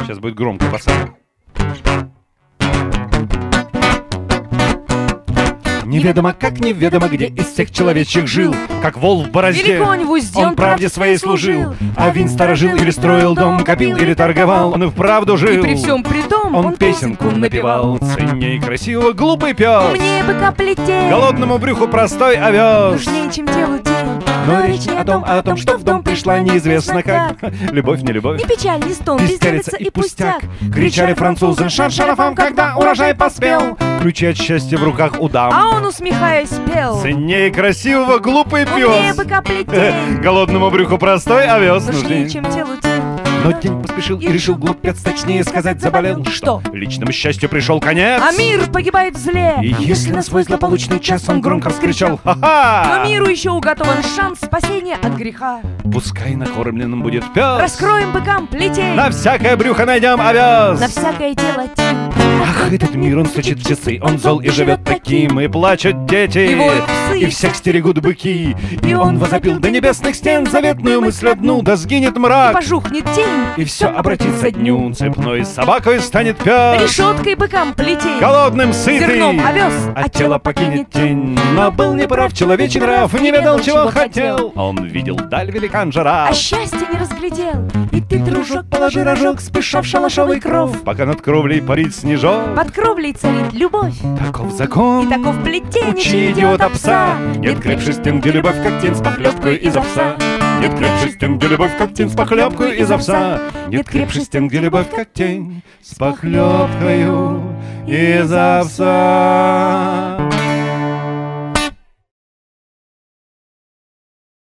Сейчас будет громко, пацан. Неведомо как, неведомо где из всех человечьих жил, как вол в борозде, Великонь в узде он правде своей служил. А вин сторожил или строил дом, копил или торговал, он и вправду жил. И при всем при том Он песенку напевал, ценней красиво глупый пес, Умнее быка плетей, голодному брюху простой овес. нужнее, чем телу день. Но речь не о том, что в дом пришла неизвестно как. Любовь, не любовь, Ни печаль, ни стон, пестерица и пустяк. Кричали французы шар-шарафам, когда урожай поспел. Ключи от счастья в руках у дам. А он, усмехаясь, пел: Ценнее красивого глупый умнее пес, быка плетей, голодному брюху простой овес. нужнее, чем телу день. Но день поспешил и решил глупец, точнее сказать, заболел. Что? Личному счастью пришел конец. А мир погибает в зле. И если на свой злополучный час он громко вскричал: Но «Ха-ха!» миру еще уготован шанс спасения от греха. Пускай накормленным будет пес. Раскроем быкам плетей, На всякое брюхо найдем овес. на всякое тело тень. Ах, этот мир, он стучит в часы, он зол и живет таким, и плачут дети, И воют псы. и всех стерегут быки. И он возопил до небесных стен заветную мысль одну: да сгинет мрак, Пожухнет тень, и все обратится дню. Цепной собакой станет пес, решеткой быкам плетей, голодным сытый, зерном овес, а тело покинет тень. Но был неправ человечий нрав, не ведал, чего хотел. Он видел даль великан жираф. а счастья не разглядел. И ты, дружок, положи рожок, спеша в шалашовый кров, пока над кровлей парит снежок. Под кровлей царит любовь, Таков закон, и таков плетень, учи идиота пса. Нет крепшей стен, где любовь, как тень с похлебкой из овса. Нет крепшей стен, где любовь, как тень с похлебкой из овса. Нет крепшей стен, где любовь, как тень с похлебкою из овса.